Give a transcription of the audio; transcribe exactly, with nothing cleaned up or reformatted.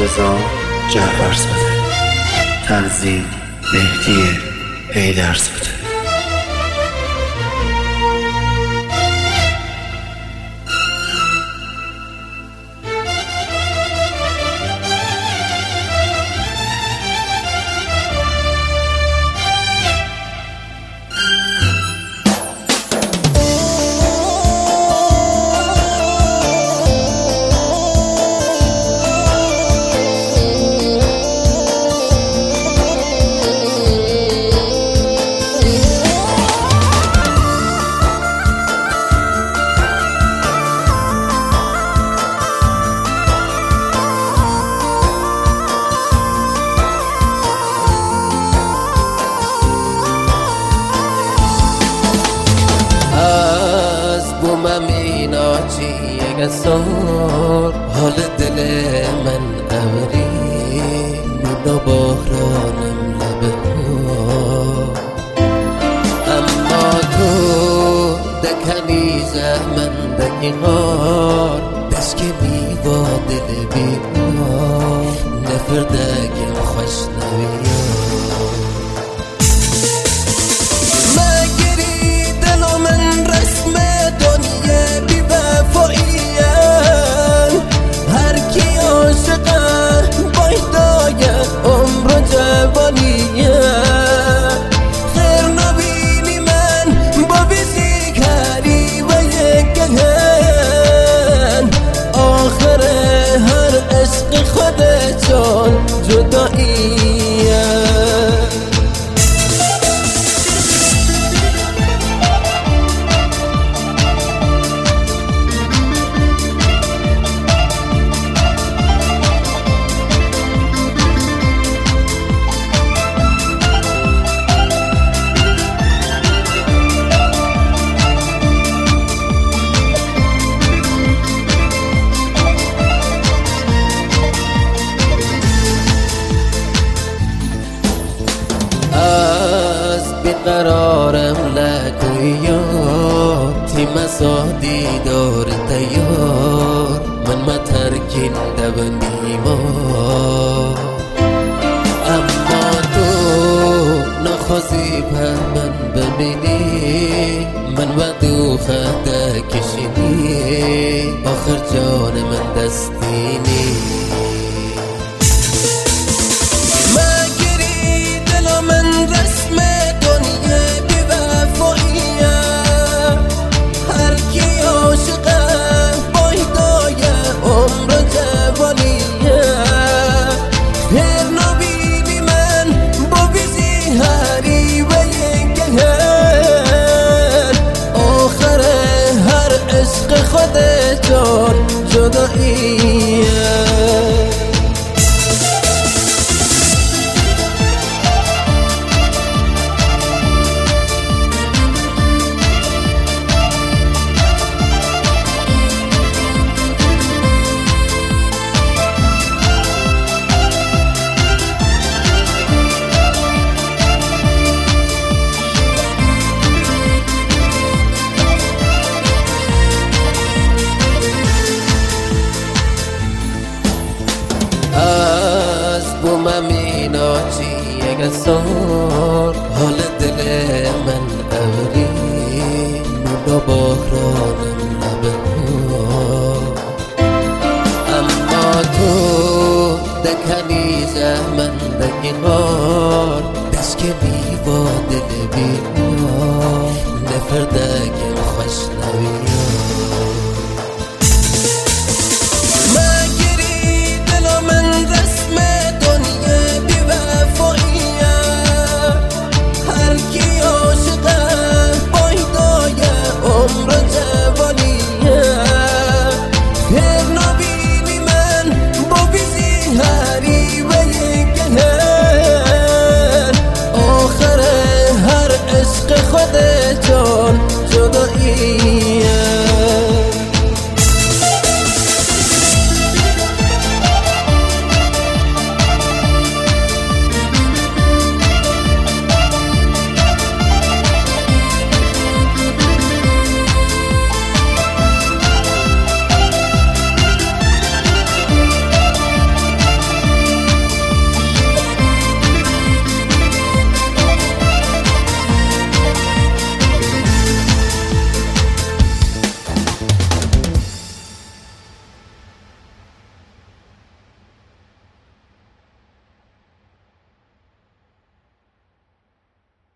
مرتضی جعفرزاده. تنظیم مهدی حیدرزاده. سار حال دل من اوری نونا بحرانم لبه ها، اما تو دکنی زمن دکی غار دست که میوا دل بیار نفر دگم خوش نویا مگری دل من رسم دنیا بی وفایی قرارم لکویا تیم سادی دار تیار من ما ترکین دبنیما، اما تو نخواستی پر من ببینی من و دو خدا کشیدی آخر جان من دستینی مگری دل من رسم خودتون جداییه. سار حال دل من اوری نونا بحرانم لبه ها، اما تو دکنی زمن دکی غار دست که میوا دل بیار نفر دگم خوش نویا